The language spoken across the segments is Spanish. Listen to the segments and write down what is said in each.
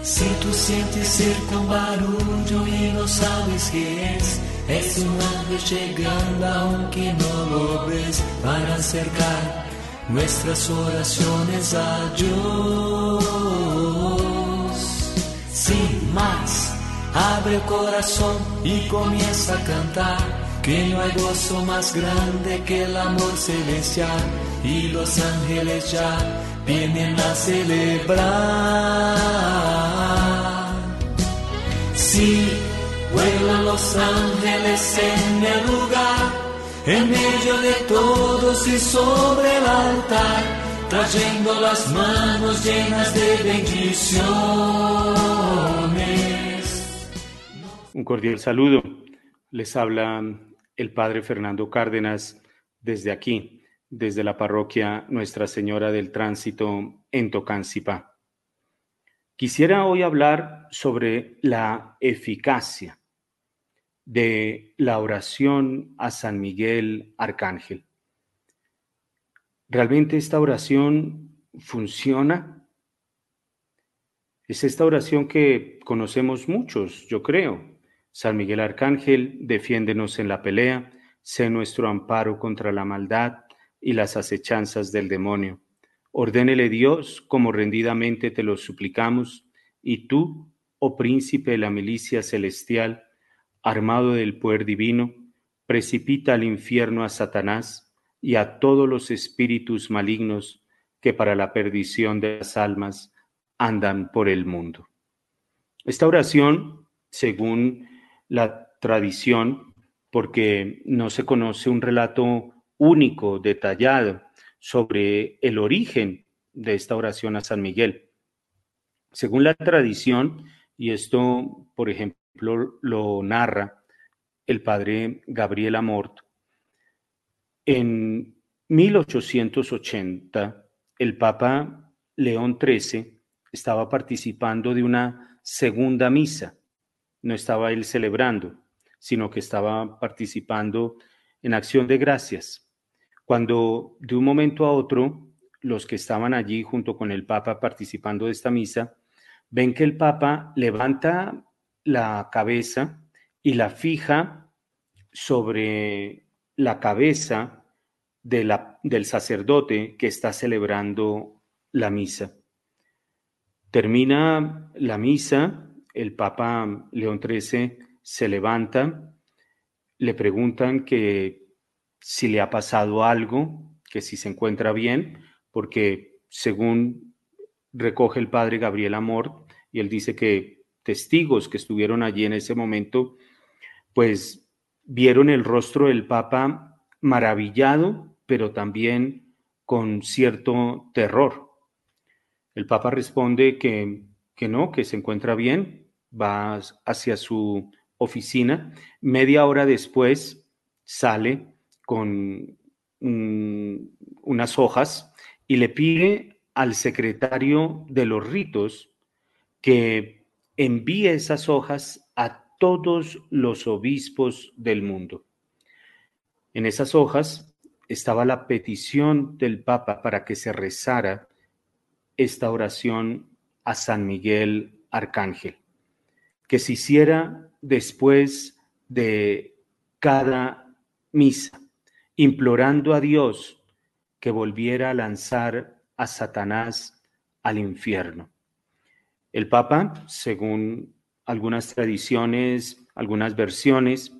Si tú sientes cerca un barullo y no sabes qué es un ángel llegando aunque no lo ves, para acercar nuestras oraciones a Dios. Sin más, abre el corazón y comienza a cantar, que no hay gozo más grande que el amor celestial, y los ángeles ya vienen a celebrar. Sí, vuelan los ángeles en el lugar, en medio de todos y sobre el altar, trayendo las manos llenas de bendiciones. Un cordial saludo. Les habla el Padre Fernando Cárdenas desde aquí, desde la parroquia Nuestra Señora del Tránsito en Tocancipá. Quisiera hoy hablar sobre la eficacia de la oración a San Miguel Arcángel. ¿Realmente esta oración funciona? Es esta oración que conocemos muchos, yo creo. San Miguel Arcángel, defiéndenos en la pelea, sé nuestro amparo contra la maldad y las acechanzas del demonio. Ordénele Dios, como rendidamente te lo suplicamos, y tú, oh príncipe de la milicia celestial, armado del poder divino, precipita al infierno a Satanás y a todos los espíritus malignos que para la perdición de las almas andan por el mundo. Esta oración, según la tradición, porque no se conoce un relato único, detallado, sobre el origen de esta oración a San Miguel. Según la tradición, y esto, por ejemplo, lo narra el padre Gabriel Amort, en 1880, el Papa León XIII estaba participando de una segunda misa. No estaba él celebrando, sino que estaba participando en acción de gracias. Cuando de un momento a otro, los que estaban allí junto con el Papa participando de esta misa, ven que el Papa levanta la cabeza y la fija sobre la cabeza del sacerdote que está celebrando la misa. Termina la misa, el Papa León XIII se levanta, le preguntan que si le ha pasado algo, que si se encuentra bien, porque según recoge el padre Gabriel Amort, y él dice que testigos que estuvieron allí en ese momento, pues vieron el rostro del Papa maravillado, pero también con cierto terror. El Papa responde que no, que se encuentra bien, va hacia su oficina. Media hora después sale con unas hojas y le pide al secretario de los ritos que envíe esas hojas a todos los obispos del mundo. En esas hojas estaba la petición del Papa para que se rezara esta oración a San Miguel Arcángel, que se hiciera después de cada misa, implorando a Dios que volviera a lanzar a Satanás al infierno. El Papa, según algunas tradiciones, algunas versiones,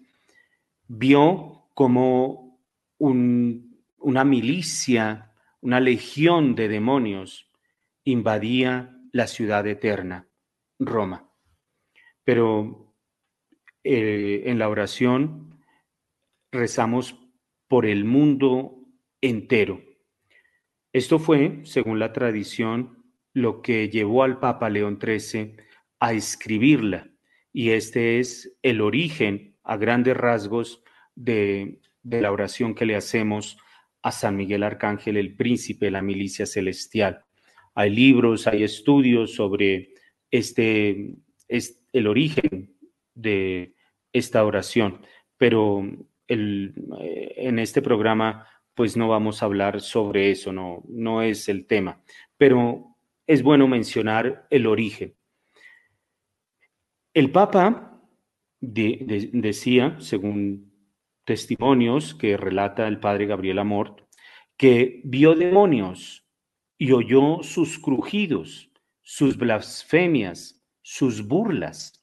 vio como una milicia, una legión de demonios invadía la ciudad eterna, Roma. Pero en la oración rezamos por el mundo entero. Esto fue, según la tradición, lo que llevó al Papa León XIII a escribirla, y este es el origen, a grandes rasgos, de la oración que le hacemos a San Miguel Arcángel, el príncipe de la milicia celestial. Hay libros, hay estudios sobre el origen de esta oración, pero en este programa pues no vamos a hablar sobre eso, no es el tema, pero es bueno mencionar el origen. El Papa decía, según testimonios que relata el padre Gabriel Amort, que vio demonios y oyó sus crujidos, sus blasfemias, sus burlas.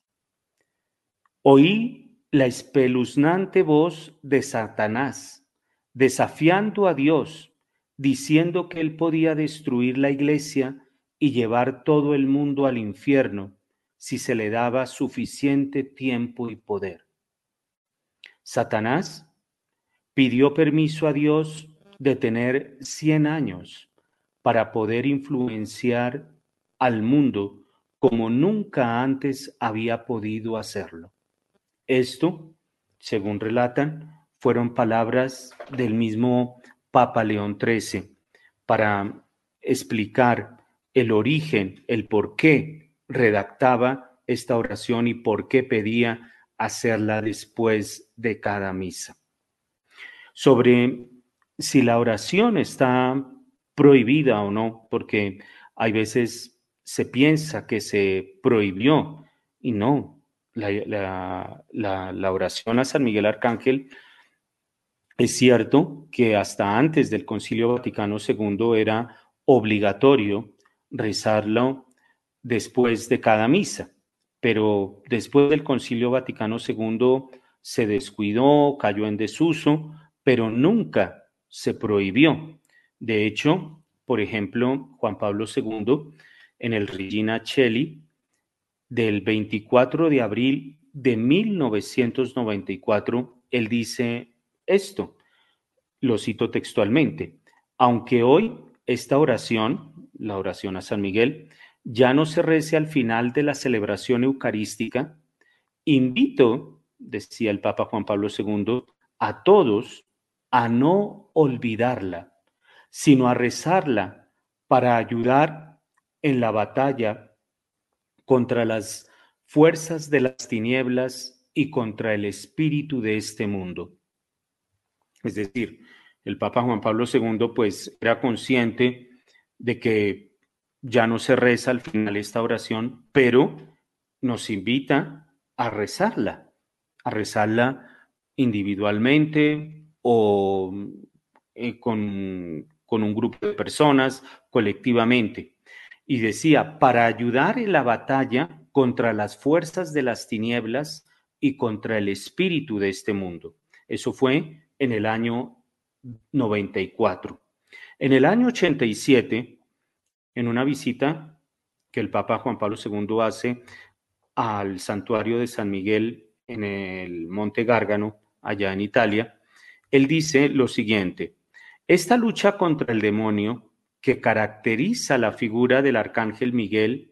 Oí la espeluznante voz de Satanás, desafiando a Dios, diciendo que él podía destruir la iglesia y llevar todo el mundo al infierno si se le daba suficiente tiempo y poder. Satanás pidió permiso a Dios de tener 100 años para poder influenciar al mundo como nunca antes había podido hacerlo. Esto, según relatan, fueron palabras del mismo Papa León XIII para explicar el origen, el por qué redactaba esta oración y por qué pedía hacerla después de cada misa. Sobre si la oración está prohibida o no, porque hay veces se piensa que se prohibió y no. La oración a San Miguel Arcángel, es cierto que hasta antes del Concilio Vaticano II era obligatorio rezarlo después de cada misa, pero después del Concilio Vaticano II se descuidó, cayó en desuso, pero nunca se prohibió. De hecho, por ejemplo, Juan Pablo II, en el Regina Coeli del 24 de abril de 1994, él dice esto, lo cito textualmente: aunque hoy esta oración, la oración a San Miguel, ya no se rece al final de la celebración eucarística, invito, decía el Papa Juan Pablo II, a todos a no olvidarla, sino a rezarla para ayudar en la batalla contra las fuerzas de las tinieblas y contra el espíritu de este mundo. Es decir, el Papa Juan Pablo II pues era consciente de que ya no se reza al final esta oración, pero nos invita a rezarla individualmente o con un grupo de personas, colectivamente. Y decía, para ayudar en la batalla contra las fuerzas de las tinieblas y contra el espíritu de este mundo. Eso fue en el año 94. En el año 87, en una visita que el Papa Juan Pablo II hace al santuario de San Miguel en el Monte Gárgano, allá en Italia, él dice lo siguiente: esta lucha contra el demonio que caracteriza la figura del arcángel Miguel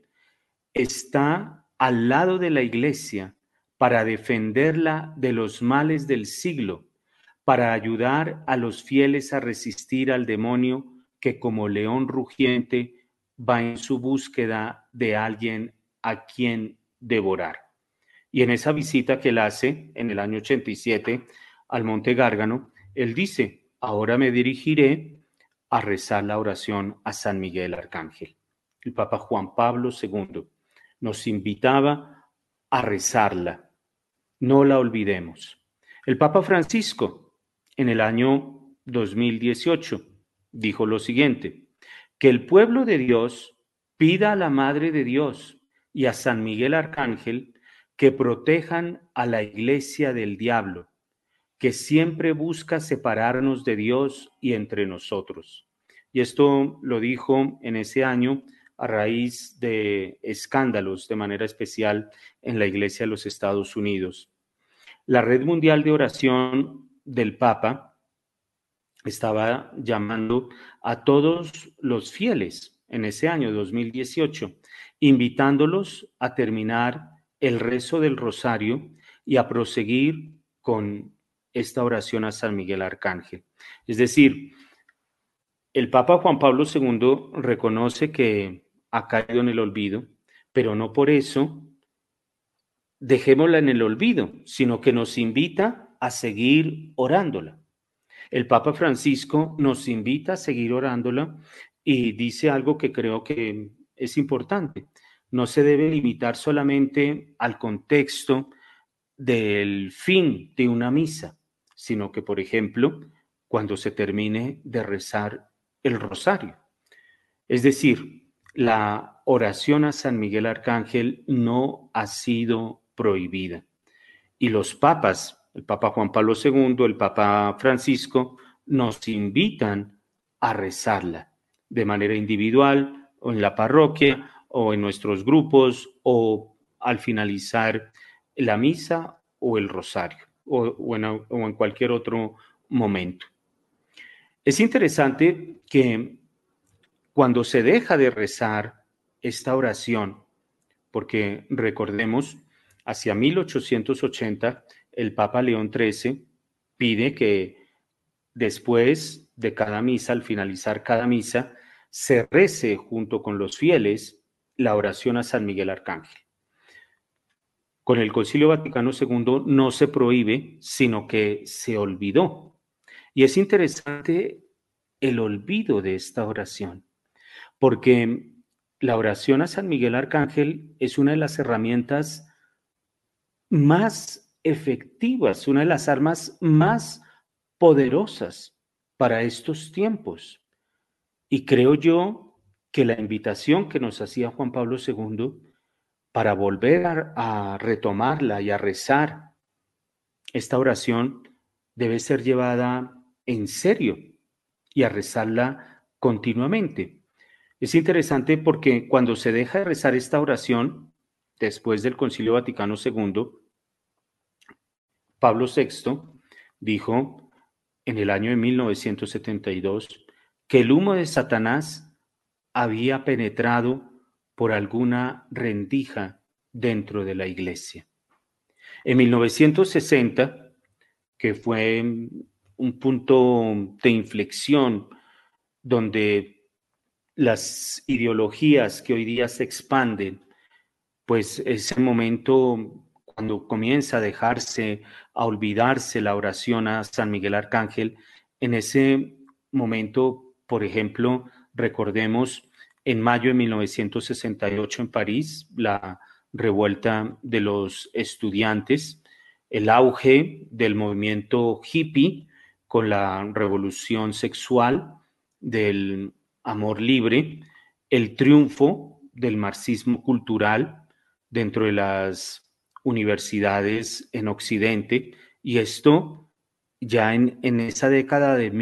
está al lado de la iglesia para defenderla de los males del siglo, para ayudar a los fieles a resistir al demonio que como león rugiente va en su búsqueda de alguien a quien devorar. Y en esa visita que él hace en el año 87 al Monte Gárgano, él dice: ahora me dirigiré a rezar la oración a San Miguel Arcángel. El Papa Juan Pablo II nos invitaba a rezarla, no la olvidemos. El Papa Francisco, en el año 2018, dijo lo siguiente: que el pueblo de Dios pida a la Madre de Dios y a San Miguel Arcángel que protejan a la iglesia del diablo, que siempre busca separarnos de Dios y entre nosotros. Y esto lo dijo en ese año a raíz de escándalos, de manera especial en la Iglesia de los Estados Unidos. La Red Mundial de Oración del Papa estaba llamando a todos los fieles en ese año 2018, invitándolos a terminar el rezo del rosario y a proseguir con esta oración a San Miguel Arcángel. Es decir, el Papa Juan Pablo II reconoce que ha caído en el olvido, pero no por eso dejémosla en el olvido, sino que nos invita a seguir orándola. El Papa Francisco nos invita a seguir orándola y dice algo que creo que es importante. no se debe limitar solamente al contexto del fin de una misa, sino que, por ejemplo, cuando se termine de rezar el rosario. Es decir, la oración a San Miguel Arcángel no ha sido prohibida. Y los papas, el Papa Juan Pablo II, el Papa Francisco, nos invitan a rezarla de manera individual o en la parroquia o en nuestros grupos o al finalizar la misa o el rosario o en cualquier otro momento. Es interesante que cuando se deja de rezar esta oración, porque recordemos, hacia 1880, el Papa León XIII pide que después de cada misa, al finalizar cada misa, se rece junto con los fieles la oración a San Miguel Arcángel. Con el Concilio Vaticano II no se prohíbe, sino que se olvidó. Y es interesante el olvido de esta oración, porque la oración a San Miguel Arcángel es una de las herramientas más efectivas, una de las armas más poderosas para estos tiempos. Y creo yo que la invitación que nos hacía Juan Pablo II para volver a retomarla y a rezar esta oración debe ser llevada en serio y a rezarla continuamente. Es interesante porque cuando se deja de rezar esta oración, después del Concilio Vaticano II, Pablo VI dijo en el año de 1972 que el humo de Satanás había penetrado por alguna rendija dentro de la iglesia. En 1960, que fue un punto de inflexión donde las ideologías que hoy día se expanden, pues ese momento cuando comienza a olvidarse la oración a San Miguel Arcángel, en ese momento, por ejemplo, recordemos en mayo de 1968 en París, la revuelta de los estudiantes, el auge del movimiento hippie con la revolución sexual, del amor libre, el triunfo del marxismo cultural dentro de las universidades en Occidente, y esto ya en esa década de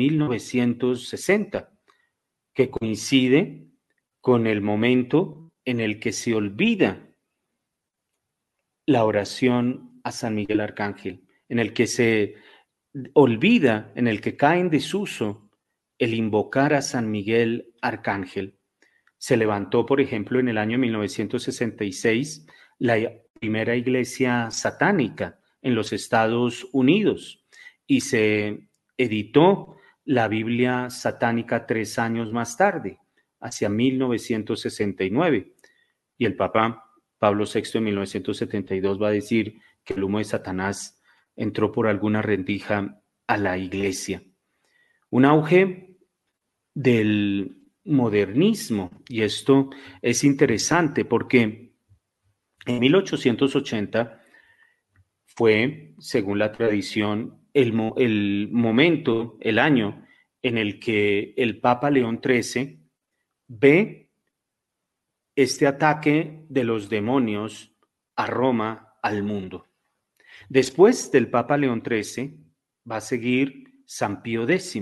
1960, que coincide con el momento en el que se olvida la oración a San Miguel Arcángel, en el que se olvida, en el que cae en desuso el invocar a San Miguel Arcángel. Se levantó, por ejemplo, en el año 1966 la primera iglesia satánica en los Estados Unidos y se editó la Biblia satánica 3 años más tarde, hacia 1969. Y el Papa Pablo VI en 1972 va a decir que el humo de Satanás entró por alguna rendija a la iglesia. Un auge del modernismo, y esto es interesante porque en 1880 fue, según la tradición, el momento, el año en el que el Papa León XIII ve este ataque de los demonios a Roma, al mundo. Después del Papa León XIII va a seguir San Pío X,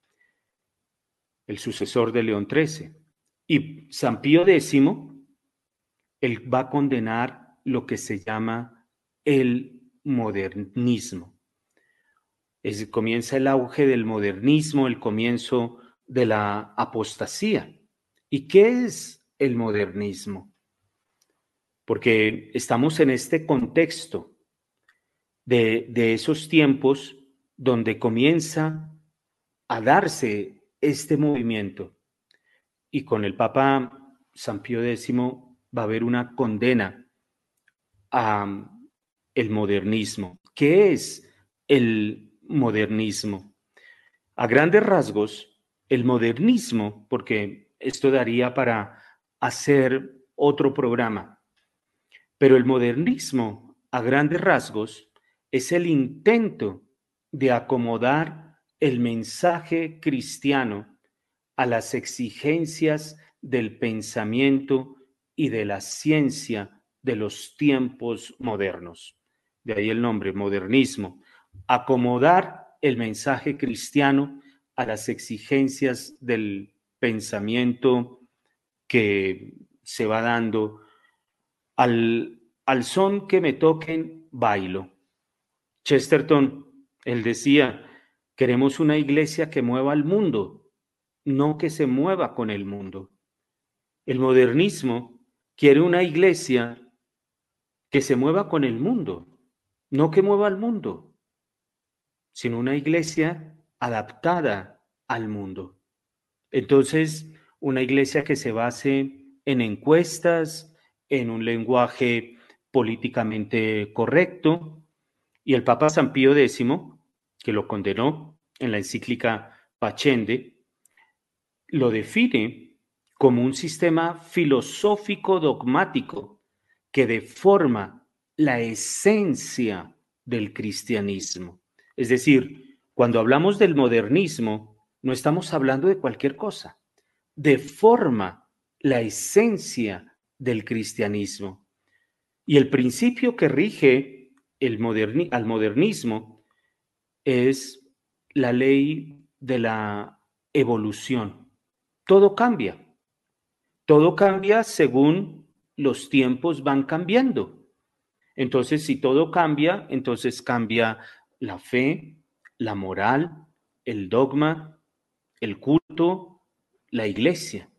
el sucesor de León XIII. Y San Pío X, él va a condenar lo que se llama el modernismo. Comienza el auge del modernismo, el comienzo de la apostasía. ¿Y qué es el modernismo? Porque estamos en este contexto de esos tiempos donde comienza a darse este movimiento. Y con el Papa San Pío X va a haber una condena a el modernismo. ¿Qué es el modernismo? A grandes rasgos, el modernismo, porque esto daría para hacer otro programa. Pero el modernismo, a grandes rasgos, es el intento de acomodar el mensaje cristiano a las exigencias del pensamiento y de la ciencia de los tiempos modernos. De ahí el nombre, modernismo. Acomodar el mensaje cristiano a las exigencias del pensamiento que se va dando. Al son que me toquen, bailo. Chesterton, él decía, queremos una iglesia que mueva al mundo, no que se mueva con el mundo. El modernismo quiere una iglesia que se mueva con el mundo, no que mueva al mundo, sino una iglesia adaptada al mundo. Entonces, una iglesia que se base en encuestas, en un lenguaje políticamente correcto, y el Papa San Pío X, que lo condenó en la encíclica Pacende, lo define como un sistema filosófico dogmático que deforma la esencia del cristianismo. Es decir, cuando hablamos del modernismo, no estamos hablando de cualquier cosa. Deforma la esencia del cristianismo. Y el principio que rige al modernismo es la ley de la evolución. Todo cambia según los tiempos van cambiando. Entonces, si todo cambia, entonces cambia la fe, la moral, el dogma, el culto, la iglesia,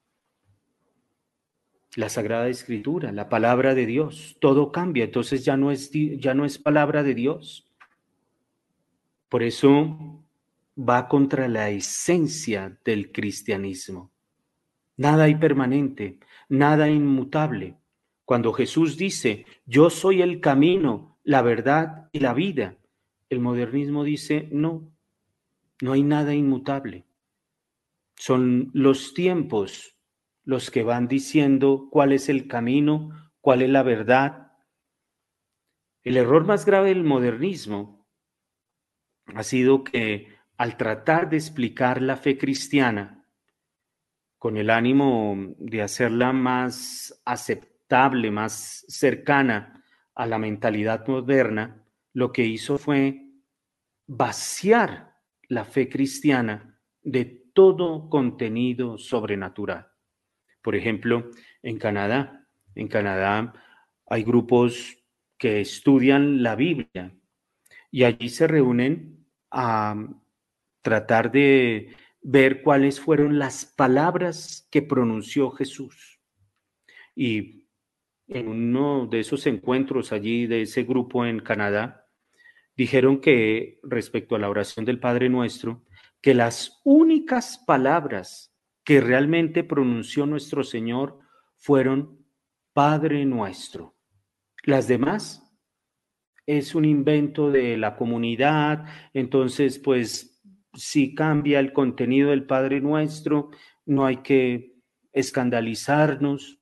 la Sagrada Escritura, la palabra de Dios. Todo cambia, entonces ya no es palabra de Dios. Por eso va contra la esencia del cristianismo. Nada hay permanente, nada inmutable. Cuando Jesús dice, yo soy el camino, la verdad y la vida, el modernismo dice, no hay nada inmutable. Son los tiempos los que van diciendo cuál es el camino, cuál es la verdad. El error más grave del modernismo ha sido que al tratar de explicar la fe cristiana con el ánimo de hacerla más aceptable, más cercana a la mentalidad moderna, lo que hizo fue vaciar la fe cristiana de todo contenido sobrenatural. Por ejemplo, en Canadá hay grupos que estudian la Biblia y allí se reúnen a tratar de ver cuáles fueron las palabras que pronunció Jesús. Y en uno de esos encuentros allí de ese grupo en Canadá, dijeron que respecto a la oración del Padre Nuestro, que las únicas palabras que realmente pronunció nuestro Señor fueron Padre Nuestro. Las demás es un invento de la comunidad, entonces pues si cambia el contenido del Padre Nuestro, no hay que escandalizarnos.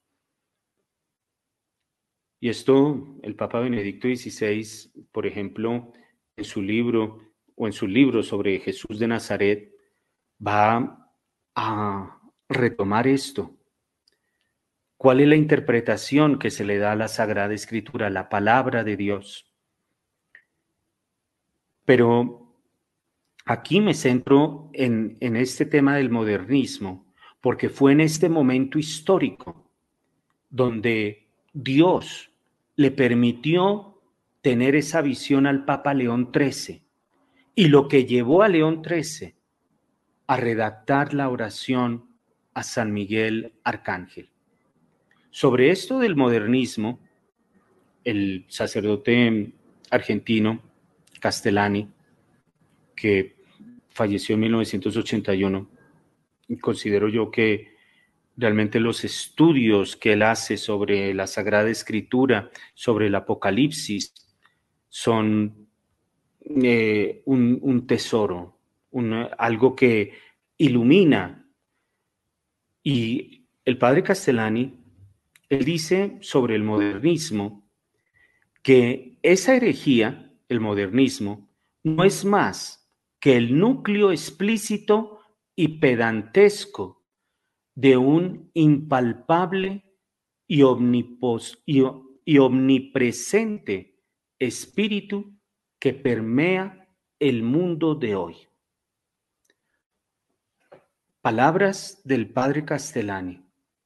Y esto el Papa Benedicto XVI, por ejemplo, en su libro o en su libro sobre Jesús de Nazaret, va a retomar esto. ¿Cuál es la interpretación que se le da a la Sagrada Escritura, la palabra de Dios? Pero aquí me centro en este tema del modernismo, porque fue en este momento histórico donde Dios le permitió tener esa visión al Papa León XIII, y lo que llevó a León XIII a redactar la oración a San Miguel Arcángel. Sobre esto del modernismo, el sacerdote argentino Castellani, que falleció en 1981, y considero yo que realmente los estudios que él hace sobre la Sagrada Escritura, sobre el Apocalipsis, son un tesoro, algo que ilumina. Y el padre Castellani Él dice sobre el modernismo que esa herejía, el modernismo, no es más que el núcleo explícito y pedantesco de un impalpable y, y omnipresente espíritu que permea el mundo de hoy. Palabras del padre Castellani.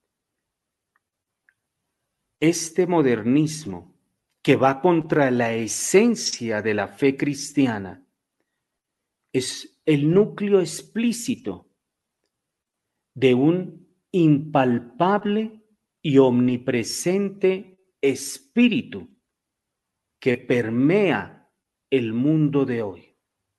Este modernismo que va contra la esencia de la fe cristiana es el núcleo explícito de un impalpable y omnipresente espíritu que permea el mundo de hoy.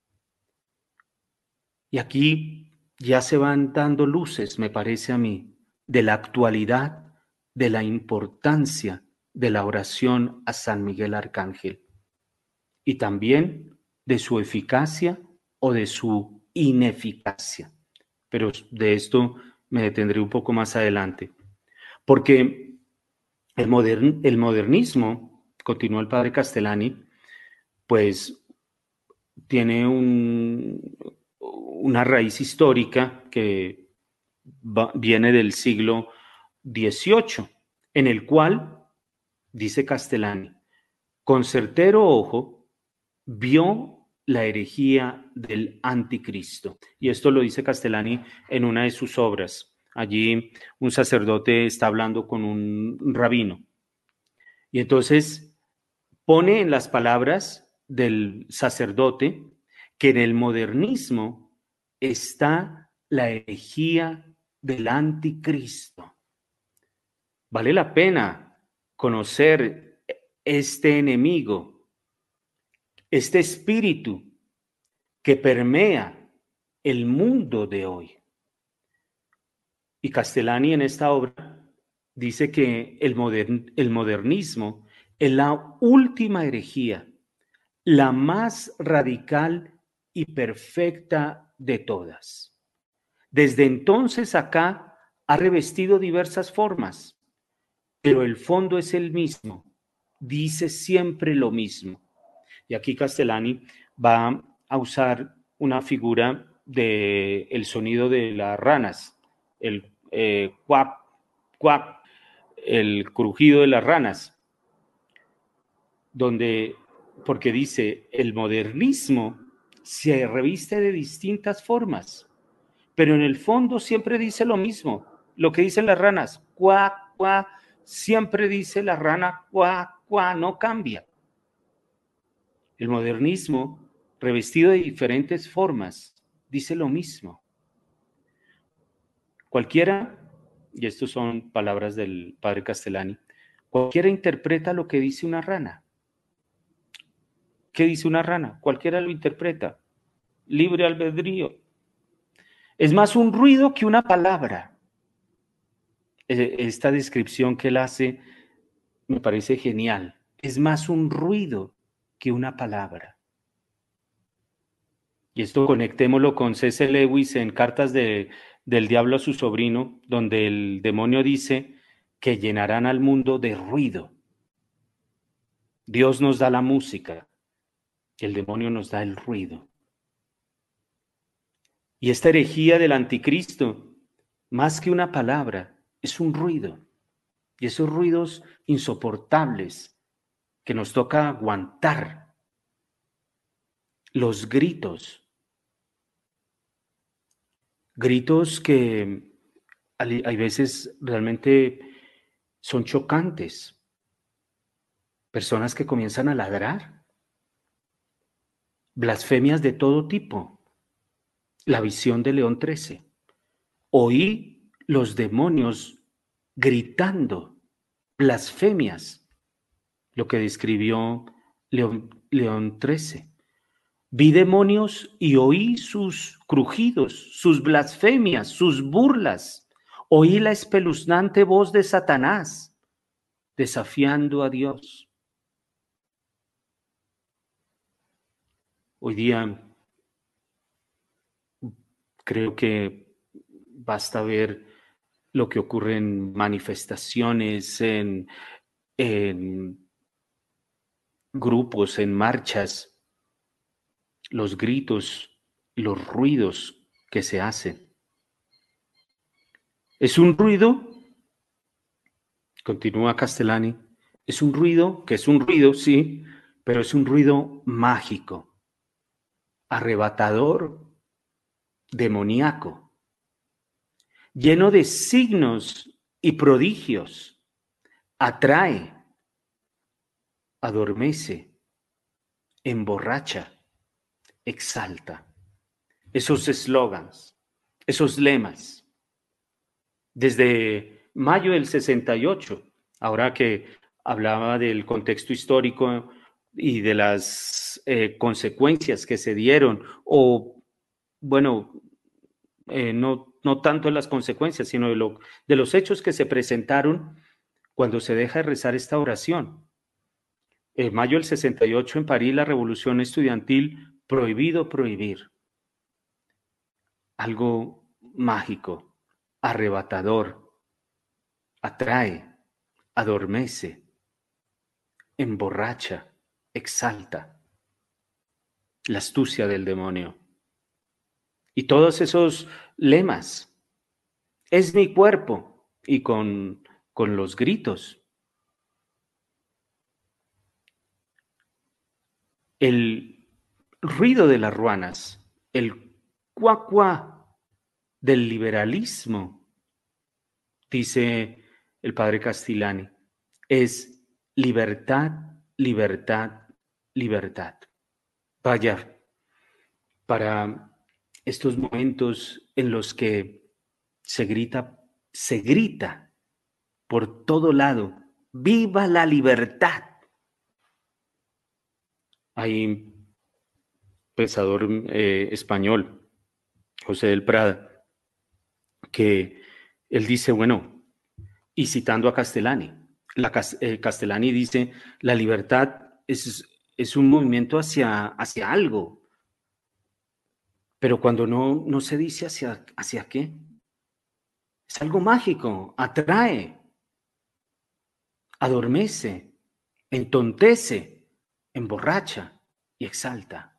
Y aquí ya se van dando luces, me parece a mí, de la actualidad, de la importancia de la oración a San Miguel Arcángel y también de su eficacia o de su ineficacia. Pero de esto me detendré un poco más adelante. Porque el modernismo, continuó el padre Castellani, pues tiene una raíz histórica que viene del siglo XVIII, en el cual, dice Castellani, con certero ojo vio la herejía del anticristo. Y esto lo dice Castellani en una de sus obras. Allí un sacerdote está hablando con un rabino. Y entonces pone en las palabras del sacerdote que en el modernismo está la herejía del anticristo. Vale la pena conocer este enemigo, este espíritu que permea el mundo de hoy. Y Castellani en esta obra dice que el modernismo es la última herejía, la más radical y perfecta de todas. Desde entonces acá ha revestido diversas formas, pero el fondo es el mismo, dice siempre lo mismo. Y aquí Castellani va a usar una figura del sonido de las ranas, el cuac, cuac, el crujido de las ranas, donde, porque dice, el modernismo se reviste de distintas formas, pero en el fondo siempre dice lo mismo, lo que dicen las ranas, cuac, cuac, siempre dice la rana, cuac, cuac, no cambia. El modernismo, revestido de diferentes formas, dice lo mismo. Cualquiera, y estas son palabras del padre Castellani, cualquiera interpreta lo que dice una rana. ¿Qué dice una rana? Cualquiera lo interpreta. Libre albedrío. Es más un ruido que una palabra. Esta descripción que él hace me parece genial. Es más un ruido que una palabra. Y esto conectémoslo con C.S. Lewis en Cartas del Diablo a su sobrino, donde el demonio dice que llenarán al mundo de ruido. Dios nos da la música, el demonio nos da el ruido. Y esta herejía del anticristo, más que una palabra, es un ruido. Y esos ruidos insoportables que nos toca aguantar, los gritos que hay veces realmente son chocantes. Personas que comienzan a ladrar, blasfemias de todo tipo. La visión de León XIII. Oí los demonios gritando blasfemias, lo que describió León XIII. Vi demonios y oí sus crujidos, sus blasfemias, sus burlas. Oí la espeluznante voz de Satanás desafiando a Dios. Hoy día creo que basta ver lo que ocurre en manifestaciones, en grupos, en marchas, los gritos, los ruidos que se hacen. Es un ruido, continúa Castellani, es un ruido, que es un ruido, sí, pero es un ruido mágico, arrebatador, demoníaco, lleno de signos y prodigios, atrae, adormece, emborracha, exalta. Esos eslogans, esos lemas, desde mayo del 68, ahora que hablaba del contexto histórico y de las consecuencias que se dieron, o bueno, no tanto en las consecuencias, sino de los hechos que se presentaron cuando se deja de rezar esta oración. En mayo del 68 en París, la revolución estudiantil, prohibido prohibir. Algo mágico, arrebatador, atrae, adormece, emborracha, exalta. La astucia del demonio. Y todos esos lemas, es mi cuerpo, y con los gritos. El ruido de las ruanas, el cuá del liberalismo, dice el padre Castellani, es libertad, libertad, libertad. Vaya, para estos momentos en los que se grita por todo lado, ¡viva la libertad! Hay un pensador español, José del Prada, que él dice, bueno, y citando a Castellani, Castellani dice, la libertad es un movimiento hacia algo, pero cuando no se dice hacia qué, es algo mágico, atrae, adormece, entontece, emborracha y exalta.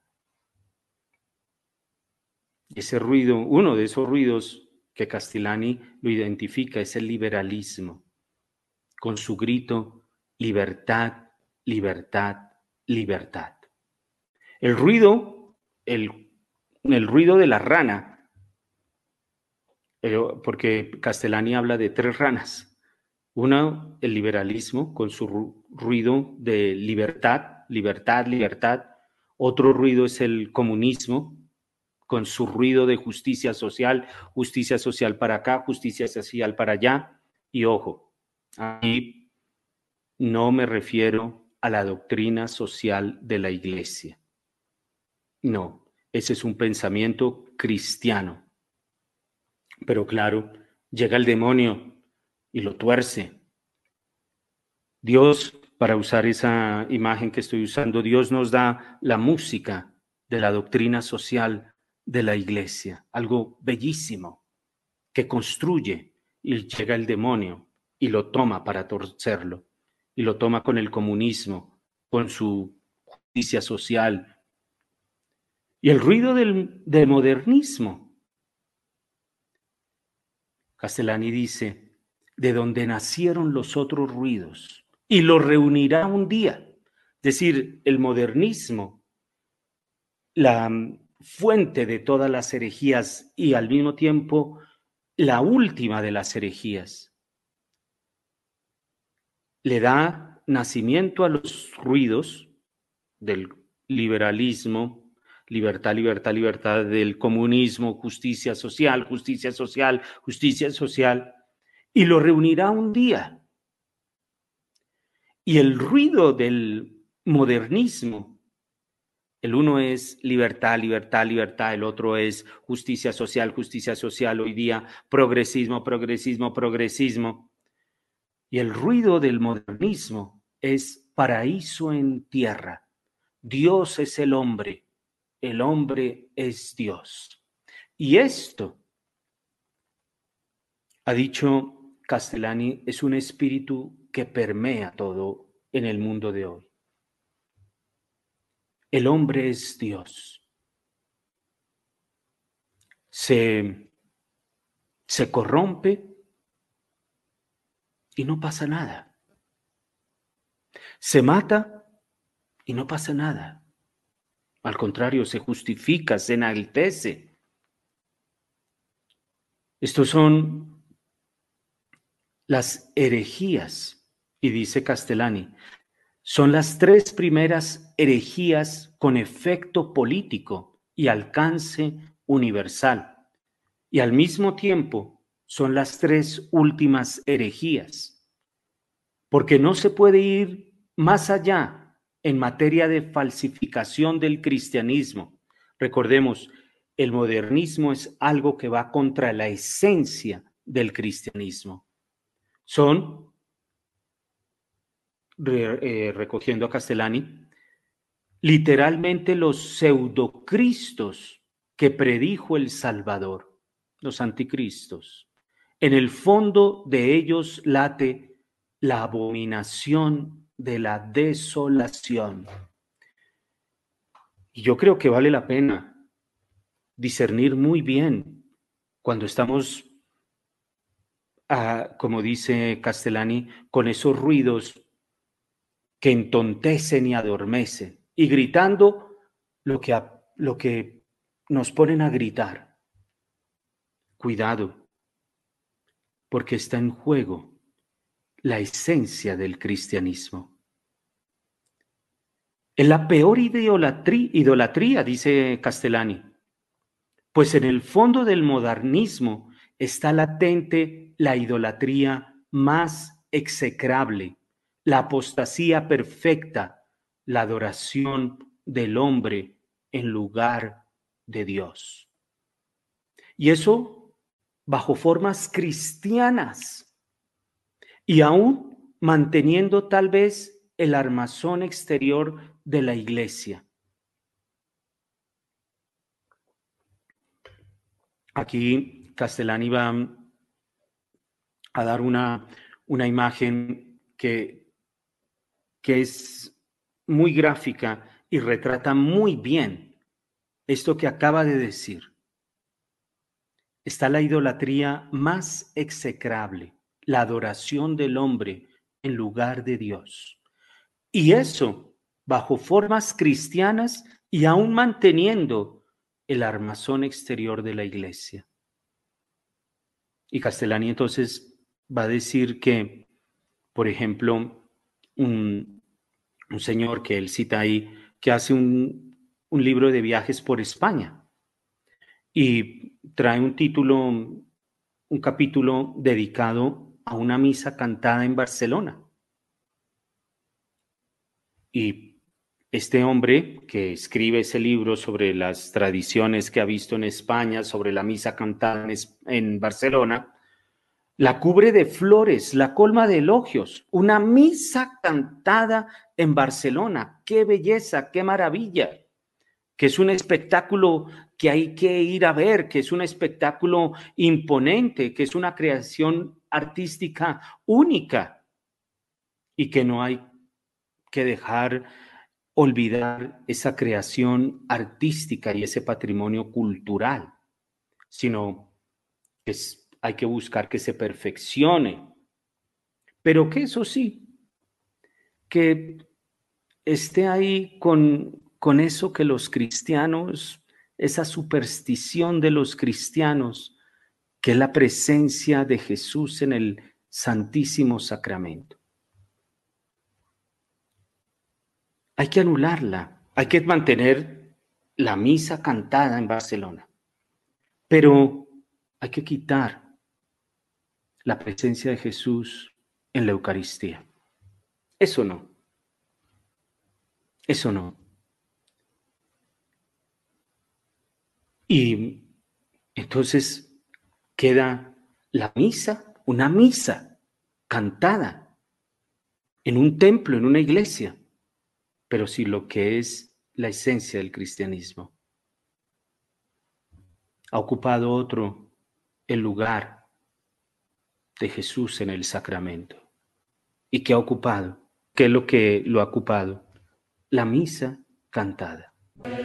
Ese ruido, uno de esos ruidos que Castellani lo identifica es el liberalismo, con su grito, libertad, libertad, libertad. El ruido, el ruido de la rana, porque Castellani habla de 3 ranas. Una, el liberalismo, con su ruido de libertad, libertad, libertad. Otro ruido es el comunismo, con su ruido de justicia social para acá, justicia social para allá. Y ojo, ahí no me refiero a la doctrina social de la Iglesia. No, ese es un pensamiento cristiano. Pero claro, llega el demonio y lo tuerce. Dios, para usar esa imagen que estoy usando, Dios nos da la música de la doctrina social de la Iglesia, algo bellísimo que construye, y llega el demonio y lo toma para torcerlo, y lo toma con el comunismo, con su justicia social. Y el ruido del modernismo. Castellani dice, de donde nacieron los otros ruidos, y los reunirá un día. Es decir, el modernismo, la fuente de todas las herejías y al mismo tiempo la última de las herejías, le da nacimiento a los ruidos del liberalismo, libertad, libertad, libertad, del comunismo, justicia social, justicia social, justicia social, y lo reunirá un día. Y el ruido del modernismo, el uno es libertad, libertad, libertad, el otro es justicia social, hoy día progresismo, progresismo, progresismo. Y el ruido del modernismo es paraíso en tierra. Dios es el hombre es Dios. Y esto Ha dicho Castellani, es un espíritu que permea todo en el mundo de hoy. El hombre es Dios. Se corrompe y no pasa nada. Se mata y no pasa nada. Al contrario, se justifica, se enaltece. Estos son las herejías, y dice Castellani, son las tres primeras herejías con efecto político y alcance universal, y al mismo tiempo son las tres últimas herejías, porque no se puede ir más allá en materia de falsificación del cristianismo. Recordemos, el modernismo es algo que va contra la esencia del cristianismo. Son, recogiendo a Castellani, literalmente los pseudocristos que predijo el Salvador, los anticristos. En el fondo de ellos late la abominación de la desolación. Y yo creo que vale la pena discernir muy bien cuando estamos, como dice Castellani, con esos ruidos que entontecen y adormecen, y gritando lo que nos ponen a gritar. Cuidado, porque está en juego la esencia del cristianismo. Es la peor idolatría, dice Castellani, pues en el fondo del modernismo está latente la idolatría más execrable, la apostasía perfecta, la adoración del hombre en lugar de Dios. Y eso bajo formas cristianas y aún manteniendo tal vez el armazón exterior de la iglesia. Aquí Castellani va a dar una imagen que es muy gráfica y retrata muy bien esto que acaba de decir. Está la idolatría más execrable, la adoración del hombre en lugar de Dios. Y eso bajo formas cristianas y aún manteniendo el armazón exterior de la iglesia. Y Castellani entonces va a decir que, por ejemplo, un señor que él cita ahí, que hace un libro de viajes por España y trae un capítulo dedicado a una misa cantada en Barcelona. Y este hombre que escribe ese libro sobre las tradiciones que ha visto en España, sobre la misa cantada en Barcelona, la cubre de flores, la colma de elogios. Una misa cantada en Barcelona. ¡Qué belleza, qué maravilla! Que es un espectáculo que hay que ir a ver, que es un espectáculo imponente, que es una creación artística única y que no hay que dejar olvidar esa creación artística y ese patrimonio cultural, sino que hay que buscar que se perfeccione, pero que eso sí, que esté ahí con eso que los cristianos, esa superstición de los cristianos, que es la presencia de Jesús en el Santísimo Sacramento. Hay que anularla, hay que mantener la misa cantada en Barcelona, pero hay que quitar la presencia de Jesús en la Eucaristía. Eso no. Eso no. Y entonces queda la misa, una misa cantada en un templo, en una iglesia, pero sí lo que es la esencia del cristianismo. Ha ocupado otro el lugar de Jesús en el sacramento. ¿Y qué ha ocupado? ¿Qué es lo que lo ha ocupado? La misa cantada.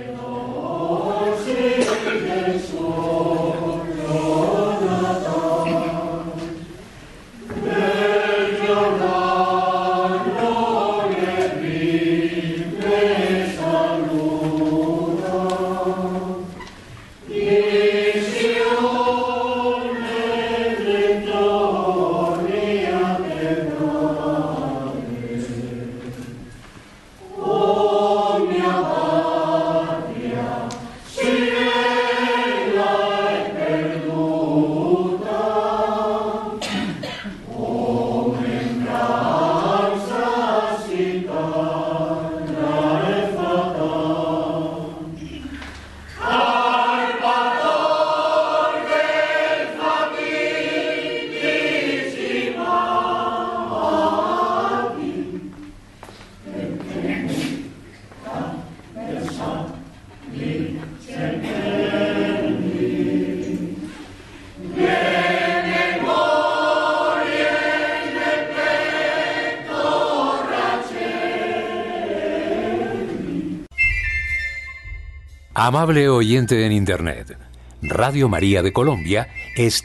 Amable oyente en Internet, Radio María de Colombia es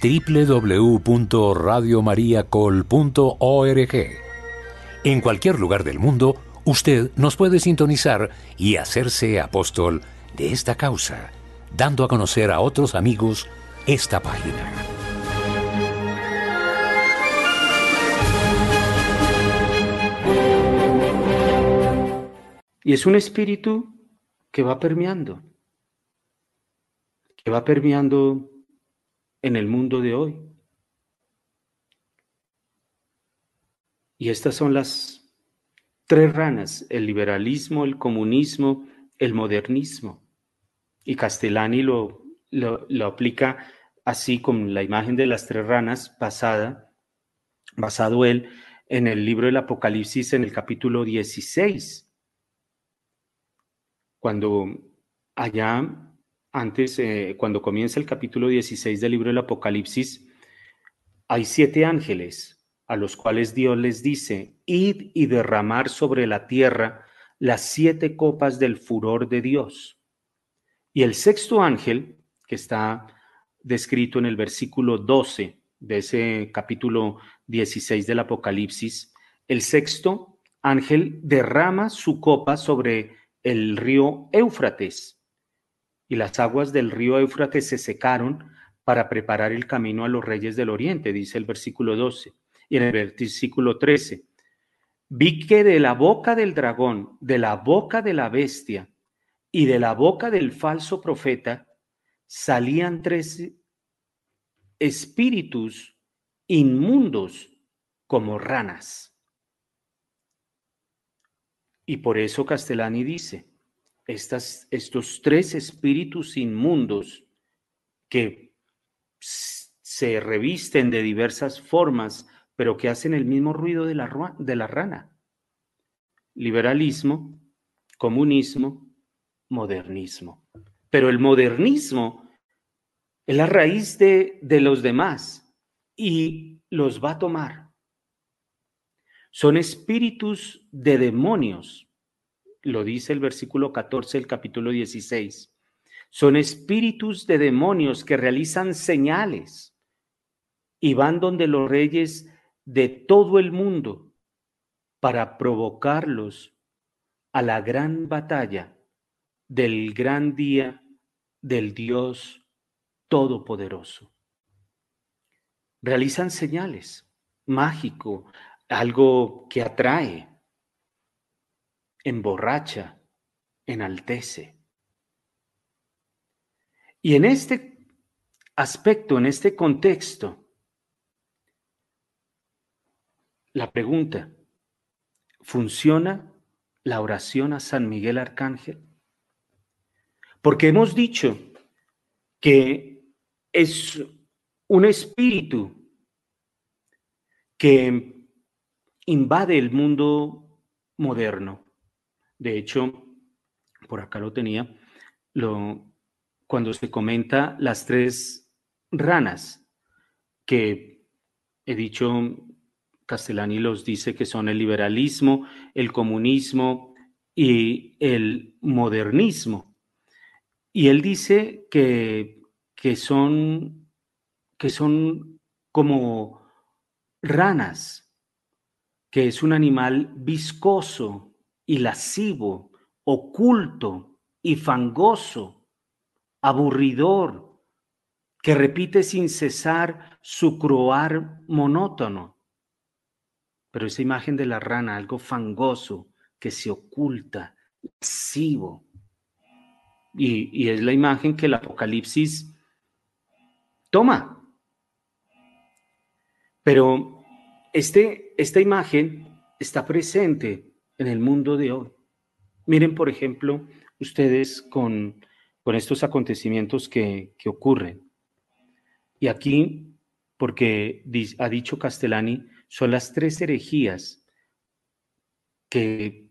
www.radiomariacol.org. En cualquier lugar del mundo, usted nos puede sintonizar y hacerse apóstol de esta causa, dando a conocer a otros amigos esta página. Y es un espíritu que va permeando en el mundo de hoy. Y estas son las tres ranas: el liberalismo, el comunismo, el modernismo. Y Castellani lo aplica así, con la imagen de las tres ranas basado él en el libro del Apocalipsis, en el capítulo 16. Cuando allá antes, cuando comienza el capítulo 16 del libro del Apocalipsis, hay 7 ángeles a los cuales Dios les dice: id y derramar sobre la tierra las 7 copas del furor de Dios. Y el sexto ángel, que está descrito en el versículo 12 de ese capítulo 16 del Apocalipsis, el sexto ángel derrama su copa sobre el río Éufrates, y las aguas del río Éufrates se secaron para preparar el camino a los reyes del oriente, dice el versículo 12. Y en el versículo 13, vi que de la boca del dragón, de la boca de la bestia y de la boca del falso profeta salían 3 espíritus inmundos como ranas. Y por eso Castellani dice: estos 3 espíritus inmundos que se revisten de diversas formas, pero que hacen el mismo ruido de la rana: liberalismo, comunismo, modernismo. Pero el modernismo es la raíz de los demás y los va a tomar. Son espíritus de demonios, lo dice el versículo 14 del capítulo 16. Son espíritus de demonios que realizan señales y van donde los reyes de todo el mundo para provocarlos a la gran batalla del gran día del Dios Todopoderoso. Realizan señales, mágico, algo que atrae, emborracha, enaltece. Y en este aspecto, en este contexto, la pregunta: ¿funciona la oración a San Miguel Arcángel? Porque hemos dicho que es un espíritu que invade el mundo moderno. De hecho, por acá lo tenía, cuando se comenta las 3 ranas que he dicho, Castellani los dice que son el liberalismo, el comunismo y el modernismo. Y él dice que son, que son como ranas, que es un animal viscoso y lascivo, oculto y fangoso, aburridor, que repite sin cesar su croar monótono. Pero esa imagen de la rana, algo fangoso, que se oculta, lascivo, y es la imagen que el Apocalipsis toma. Pero esta imagen está presente en el mundo de hoy. Miren, por ejemplo, ustedes con estos acontecimientos que ocurren. Y aquí, porque ha dicho Castellani, son las 3 herejías que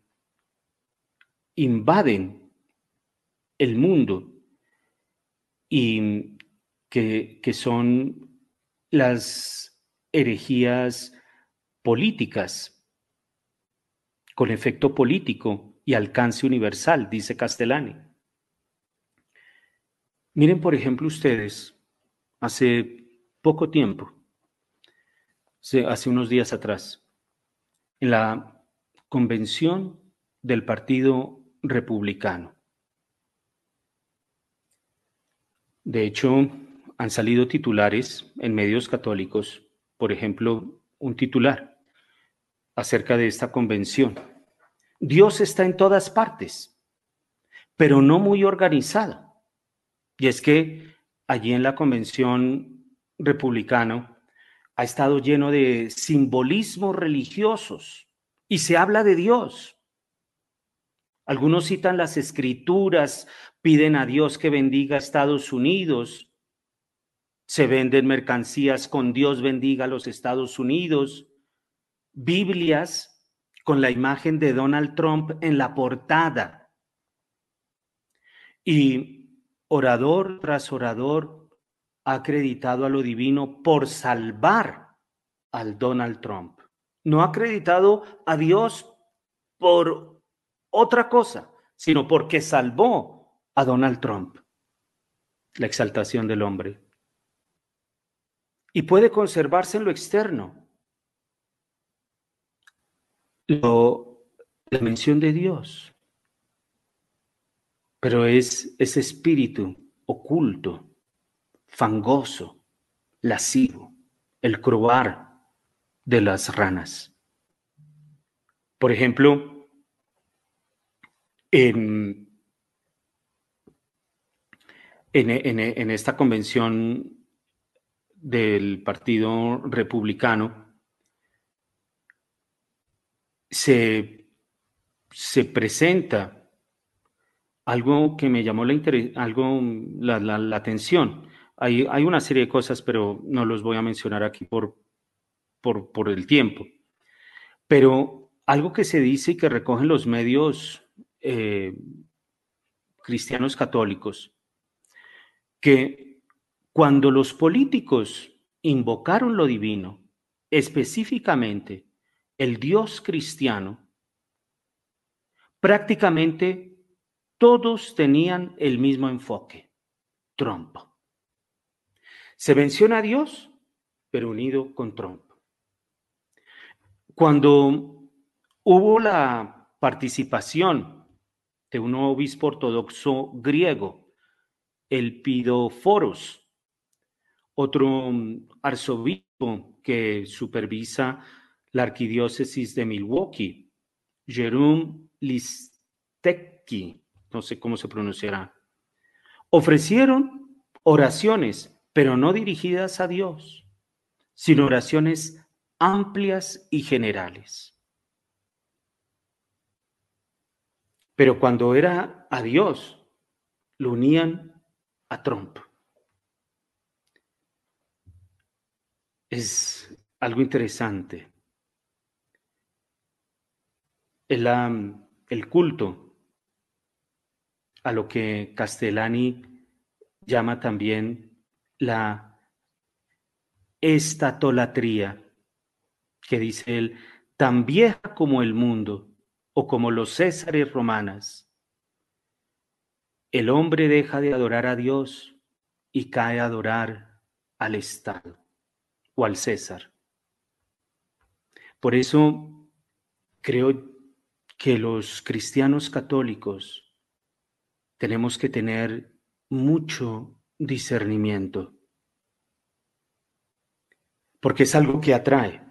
invaden el mundo y que son las herejías políticas, con efecto político y alcance universal, dice Castellani. Miren, por ejemplo, ustedes, hace poco tiempo, hace unos días atrás, en la convención del Partido Republicano. De hecho, han salido titulares en medios católicos, por ejemplo, un titular acerca de esta convención. Dios está en todas partes, pero no muy organizado. Y es que allí en la convención republicana ha estado lleno de simbolismos religiosos y se habla de Dios. Algunos citan las escrituras, piden a Dios que bendiga a Estados Unidos, se venden mercancías con Dios bendiga a los Estados Unidos, Biblias con la imagen de Donald Trump en la portada. Y orador tras orador ha acreditado a lo divino por salvar al Donald Trump. No ha acreditado a Dios por otra cosa, sino porque salvó a Donald Trump. La exaltación del hombre. Y puede conservarse en lo externo la mención de Dios, pero es ese espíritu oculto, fangoso, lascivo, el croar de las ranas. Por ejemplo, en esta convención del Partido Republicano se presenta algo que me llamó la atención. Hay una serie de cosas, pero no los voy a mencionar aquí por el tiempo. Pero algo que se dice y que recogen los medios cristianos católicos, que cuando los políticos invocaron lo divino, específicamente el Dios cristiano, prácticamente todos tenían el mismo enfoque: Trump. Se menciona a Dios, pero unido con Trump. Cuando hubo la participación de un obispo ortodoxo griego, el Pidóforos, otro arzobispo que supervisa la arquidiócesis de Milwaukee, Jerome Listecki, no sé cómo se pronunciará, ofrecieron oraciones, pero no dirigidas a Dios, sino oraciones amplias y generales. Pero cuando era a Dios, lo unían a Trump. Es algo interesante. El culto a lo que Castellani llama también la estatolatría, que dice él, tan vieja como el mundo o como los césares romanas. El hombre deja de adorar a Dios y cae a adorar al Estado o al César. Por eso creo que los cristianos católicos tenemos que tener mucho discernimiento, porque es algo que atrae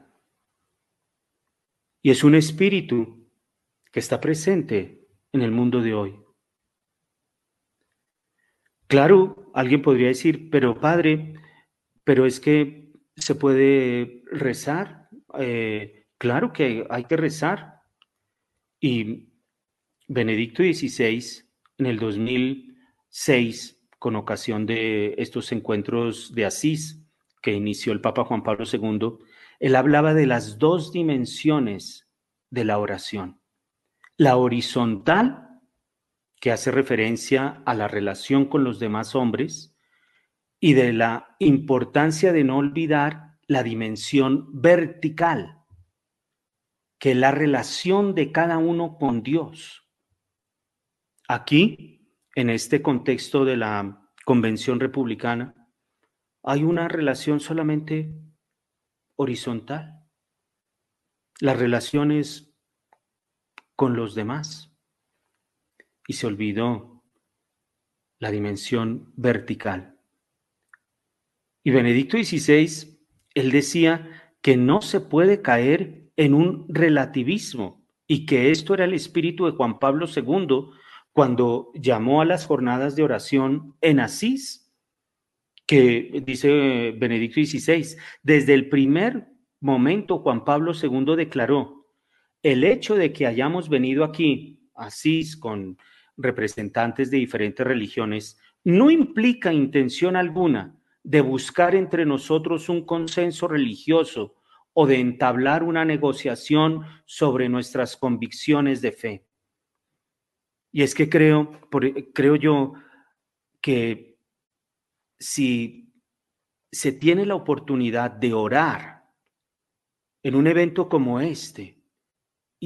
y es un espíritu que está presente en el mundo de hoy. Claro, alguien podría decir, pero padre, pero es que se puede rezar. Claro que hay que rezar. Y Benedicto XVI, en el 2006, con ocasión de estos encuentros de Asís que inició el Papa Juan Pablo II, él hablaba de las dos dimensiones de la oración. La horizontal, que hace referencia a la relación con los demás hombres, y de la importancia de no olvidar la dimensión vertical, que es la relación de cada uno con Dios. Aquí, en este contexto de la Convención Republicana, hay una relación solamente horizontal, las relaciones con los demás, y se olvidó la dimensión vertical. Y Benedicto XVI, él decía que no se puede caer en un relativismo y que esto era el espíritu de Juan Pablo II cuando llamó a las jornadas de oración en Asís, que dice Benedicto XVI, desde el primer momento Juan Pablo II declaró, el hecho de que hayamos venido aquí, Asís, con representantes de diferentes religiones, no implica intención alguna de buscar entre nosotros un consenso religioso o de entablar una negociación sobre nuestras convicciones de fe. Y es que creo yo que si se tiene la oportunidad de orar en un evento como este y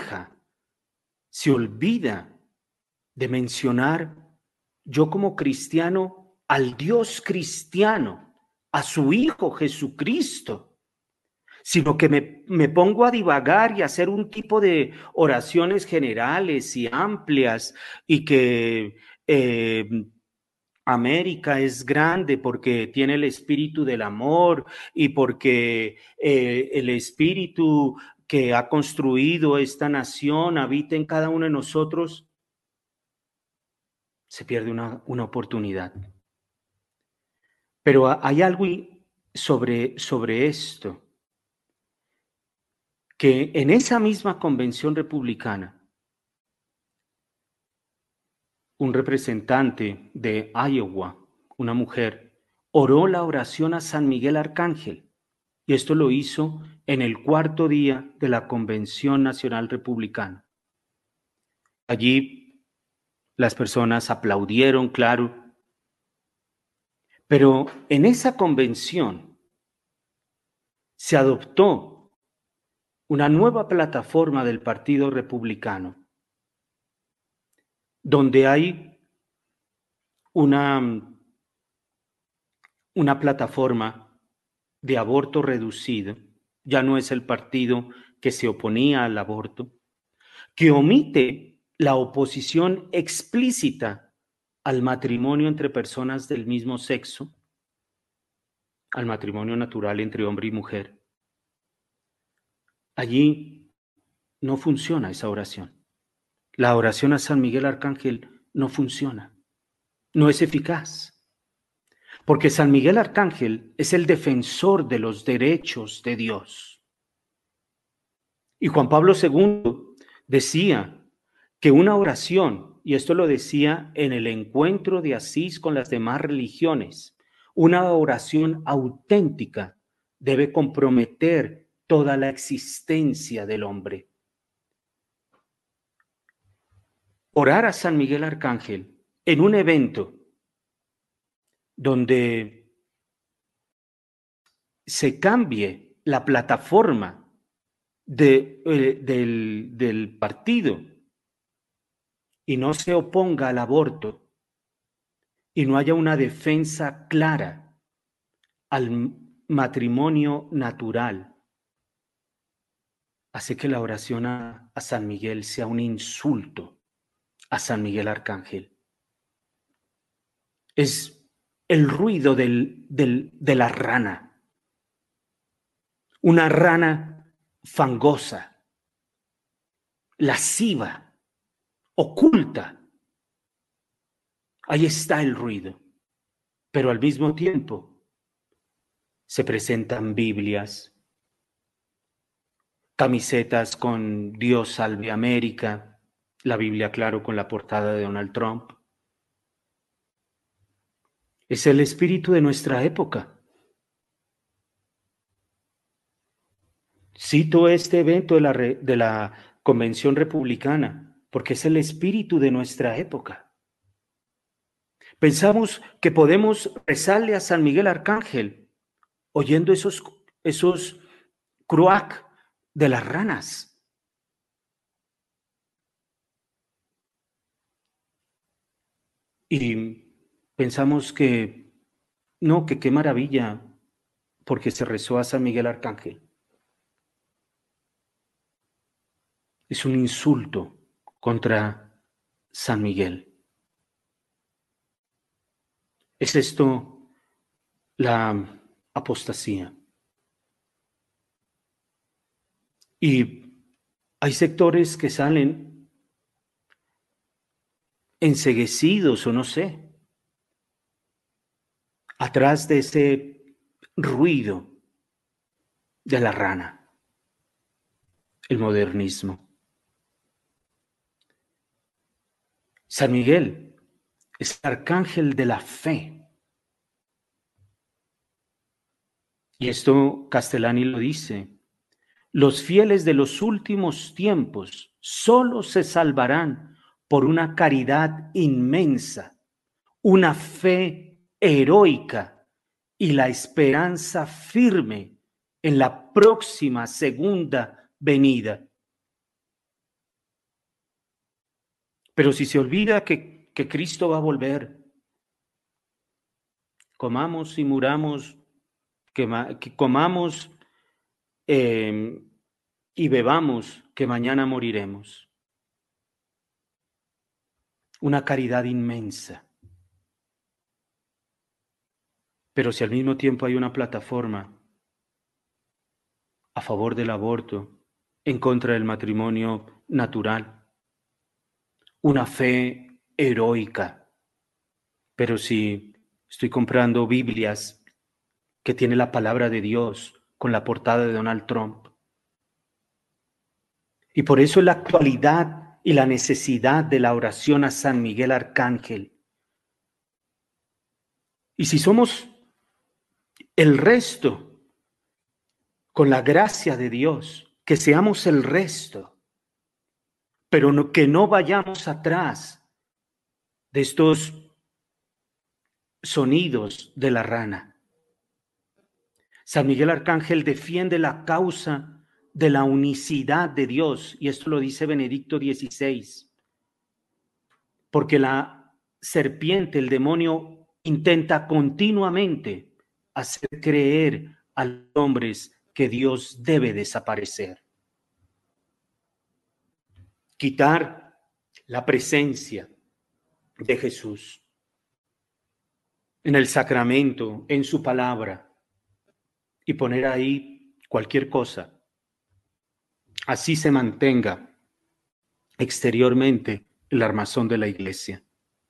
se olvida de mencionar yo como cristiano al Dios cristiano, a su Hijo Jesucristo, sino que me pongo a divagar y a hacer un tipo de oraciones generales y amplias y que América es grande porque tiene el espíritu del amor y porque el espíritu que ha construido esta nación habita en cada uno de nosotros, se pierde una oportunidad. Pero hay algo sobre esto, que en esa misma convención republicana, un representante de Iowa, una mujer, oró la oración a San Miguel Arcángel, y esto lo hizo en el cuarto día de la Convención Nacional Republicana. Allí las personas aplaudieron, claro, pero en esa convención se adoptó una nueva plataforma del Partido Republicano, donde hay una plataforma de aborto reducido, ya no es el partido que se oponía al aborto, que omite la oposición explícita al matrimonio entre personas del mismo sexo, al matrimonio natural entre hombre y mujer. Allí no funciona esa oración. La oración a San Miguel Arcángel no funciona, no es eficaz. Porque San Miguel Arcángel es el defensor de los derechos de Dios. Y Juan Pablo II decía que una oración, y esto lo decía en el encuentro de Asís con las demás religiones, una oración auténtica debe comprometer toda la existencia del hombre. Orar a San Miguel Arcángel en un evento donde se cambie la plataforma del partido y no se oponga al aborto y no haya una defensa clara al matrimonio natural, hace que la oración a San Miguel sea un insulto a San Miguel Arcángel. Es el ruido de la rana, una rana fangosa, lasciva, oculta. Ahí está el ruido, pero al mismo tiempo se presentan Biblias, camisetas con Dios salve América, la Biblia, claro, con la portada de Donald Trump. Es el espíritu de nuestra época. Cito este evento de la Convención Republicana porque es el espíritu de nuestra época. Pensamos que podemos rezarle a San Miguel Arcángel oyendo esos croak de las ranas. Y pensamos que no, que qué maravilla, porque se rezó a San Miguel Arcángel. Es un insulto contra San Miguel. ¿Es esto la apostasía? Y hay sectores que salen enceguecidos o no sé, atrás de ese ruido de la rana, el modernismo. San Miguel es el arcángel de la fe. Y esto Castellani lo dice. Los fieles de los últimos tiempos solo se salvarán por una caridad inmensa, una fe heroica y la esperanza firme en la próxima segunda venida. Pero si se olvida que Cristo va a volver, comamos y muramos, que comamos y bebamos, que mañana moriremos. Una caridad inmensa. Pero si al mismo tiempo hay una plataforma a favor del aborto, en contra del matrimonio natural, una fe heroica, pero si estoy comprando Biblias que tiene la palabra de Dios con la portada de Donald Trump, y por eso la actualidad y la necesidad de la oración a San Miguel Arcángel. Y si somos el resto, con la gracia de Dios, que seamos el resto, pero que no vayamos atrás de estos sonidos de la rana. San Miguel Arcángel defiende la causa de la unicidad de Dios, y esto lo dice Benedicto XVI, porque la serpiente, el demonio, intenta continuamente hacer creer a los hombres que Dios debe desaparecer. Quitar la presencia de Jesús en el sacramento, en su palabra, y poner ahí cualquier cosa. Así se mantenga exteriormente el armazón de la iglesia.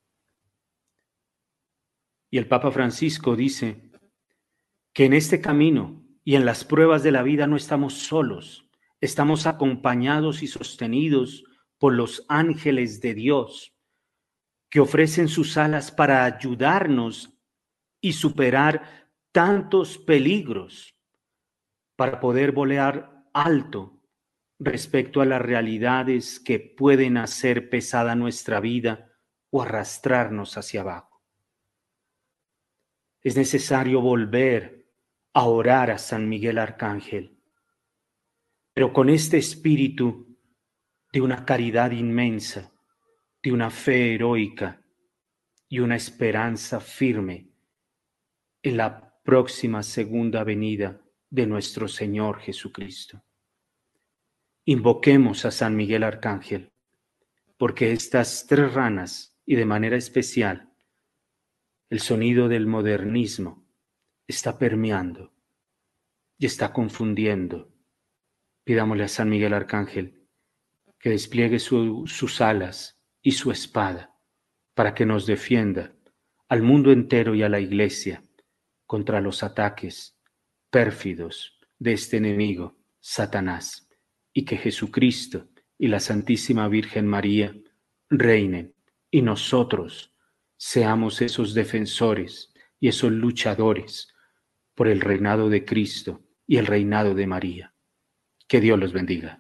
Y el Papa Francisco dice que en este camino y en las pruebas de la vida no estamos solos, estamos acompañados y sostenidos por los ángeles de Dios, que ofrecen sus alas para ayudarnos y superar tantos peligros, para poder volar alto respecto a las realidades que pueden hacer pesada nuestra vida o arrastrarnos hacia abajo. Es necesario volver a orar a San Miguel Arcángel, pero con este espíritu de una caridad inmensa, de una fe heroica y una esperanza firme en la próxima segunda venida de nuestro Señor Jesucristo. Invoquemos a San Miguel Arcángel, porque estas tres ranas, y de manera especial el sonido del modernismo, está permeando y está confundiendo. Pidámosle a San Miguel Arcángel que despliegue sus alas y su espada para que nos defienda al mundo entero y a la Iglesia contra los ataques pérfidos de este enemigo, Satanás, y que Jesucristo y la Santísima Virgen María reinen y nosotros seamos esos defensores y esos luchadores por el reinado de Cristo y el reinado de María. Que Dios los bendiga.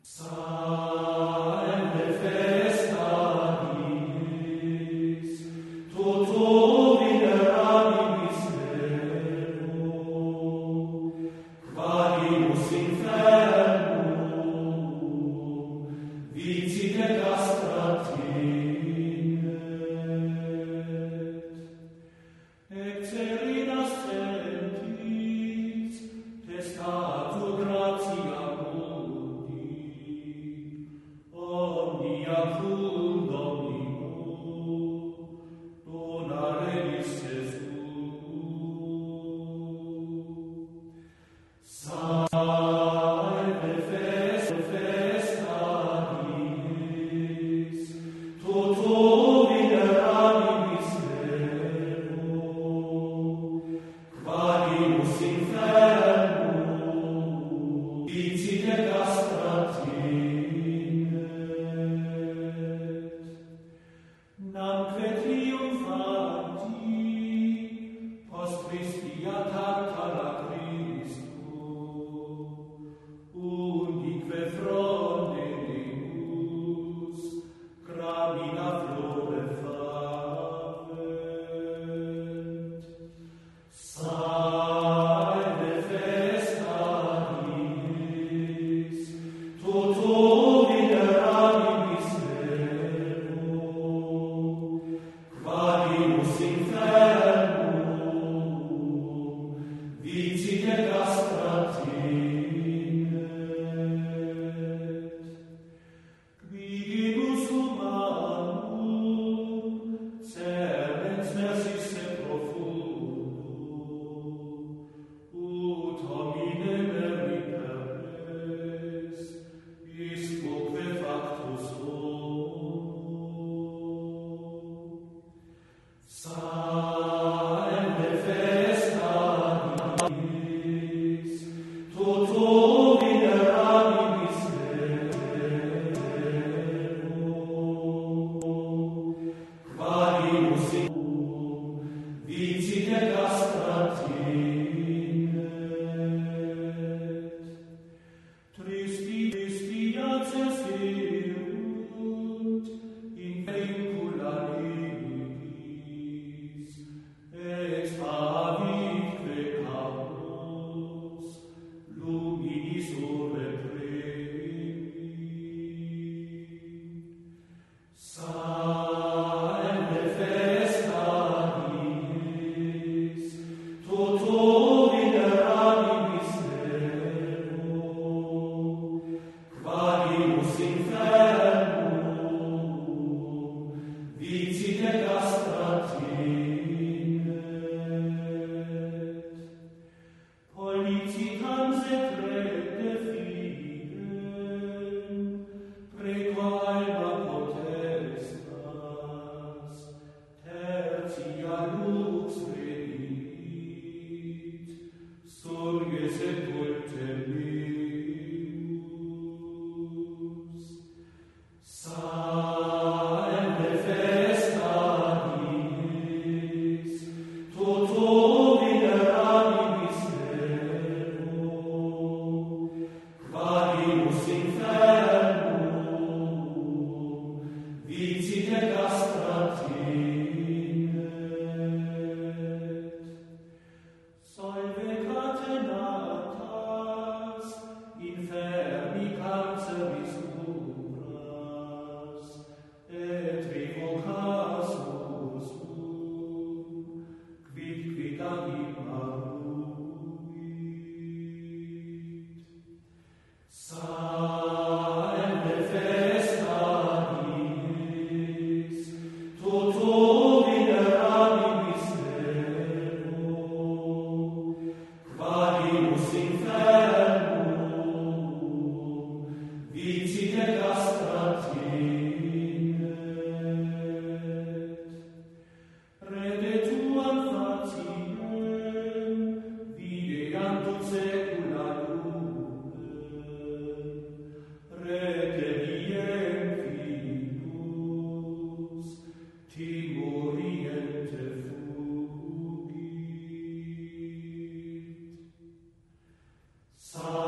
So